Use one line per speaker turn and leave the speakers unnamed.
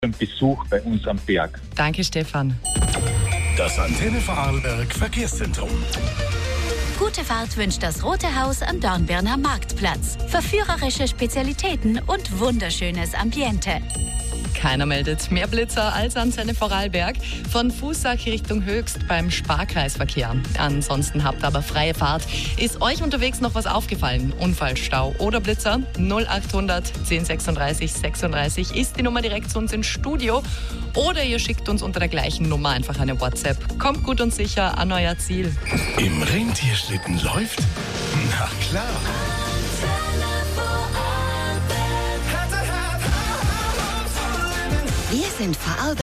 Ein Besuch bei uns am Berg.
Danke, Stefan.
Das Antenne Vorarlberg Verkehrszentrum.
Gute Fahrt wünscht das Rote Haus am Dornbirner Marktplatz. Verführerische Spezialitäten und wunderschönes Ambiente.
Keiner meldet mehr Blitzer als Antenne Vorarlberg. Von Fußsack Richtung Höchst beim Sparkreisverkehr. Ansonsten habt aber freie Fahrt. Ist euch unterwegs noch was aufgefallen? Unfall, Stau oder Blitzer? 0800 1036 36 ist die Nummer direkt zu uns ins Studio. Oder ihr schickt uns unter der gleichen Nummer einfach eine WhatsApp. Kommt gut und sicher an euer Ziel.
Im Rentierschlitten läuft? Na klar.
Wir sind Vorarlberg.